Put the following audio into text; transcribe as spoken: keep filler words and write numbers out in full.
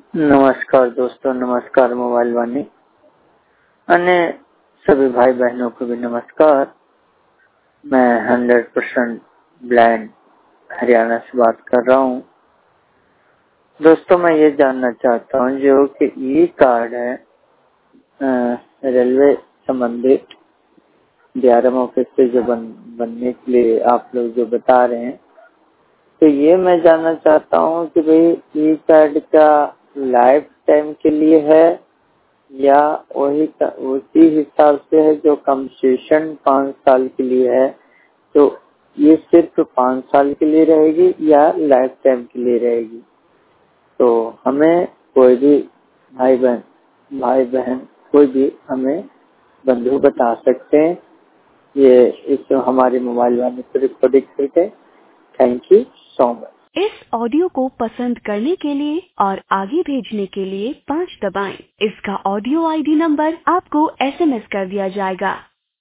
नमस्कार दोस्तों, नमस्कार मोबाइल वाणी अन्य सभी भाई बहनों को भी नमस्कार। मैं हंड्रेड परसेंट ब्लाइंड हरियाणा से बात कर रहा हूँ। दोस्तों, मैं ये जानना चाहता हूँ जो कि ई कार्ड है रेलवे संबंधित डीआरएम ऑफिस से जो बन, बनने के लिए आप लोग जो बता रहे हैं, तो ये मैं जानना चाहता हूँ कि भाई ई कार्ड का लाइफ टाइम के लिए है या वही उसी हिसाब से है जो कंसेशन पाँच साल के लिए है, तो ये सिर्फ पाँच साल के लिए रहेगी या लाइफ टाइम के लिए रहेगी। तो हमें कोई भी भाई बहन भाई बहन कोई भी हमें बंधु बता सकते हैं। ये इस हमारी मोबाइल वाले पर रिकॉर्डिंग करके थैंक यू सो मच। इस ऑडियो को पसंद करने के लिए और आगे भेजने के लिए पाँच दबाएं। इसका ऑडियो आईडी नंबर आपको एसएमएस कर दिया जाएगा।